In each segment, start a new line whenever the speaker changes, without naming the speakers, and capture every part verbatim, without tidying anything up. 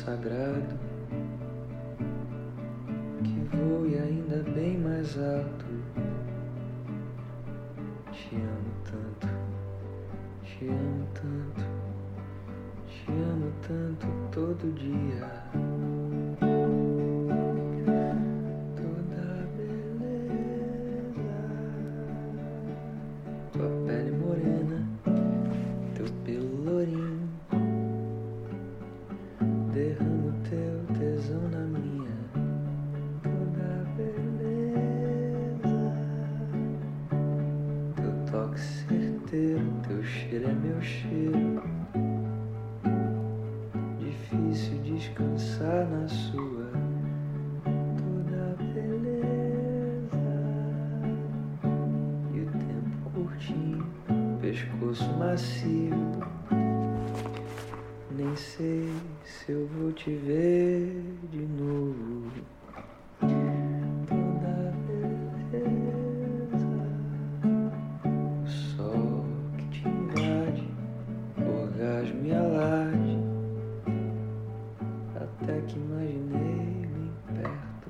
sagrado que voe ainda bem mais alto. Te amo tanto, te amo tanto, te amo tanto todo dia. Toda beleza, tua pele morena, teu pelo lourinho, derramo teu tesão na minha. Toda beleza, teu toque certeiro, teu cheiro é meu cheiro. Difícil descansar na sua. Toda beleza, e o tempo curtinho, pescoço macio. Nem sei se eu vou te ver de novo. Toda beleza, o sol que te invade, orgasmo e alarde, até que imaginei bem perto.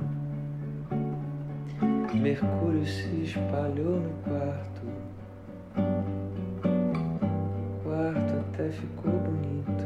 Mercúrio se espalhou no quarto, o quarto até ficou bonito.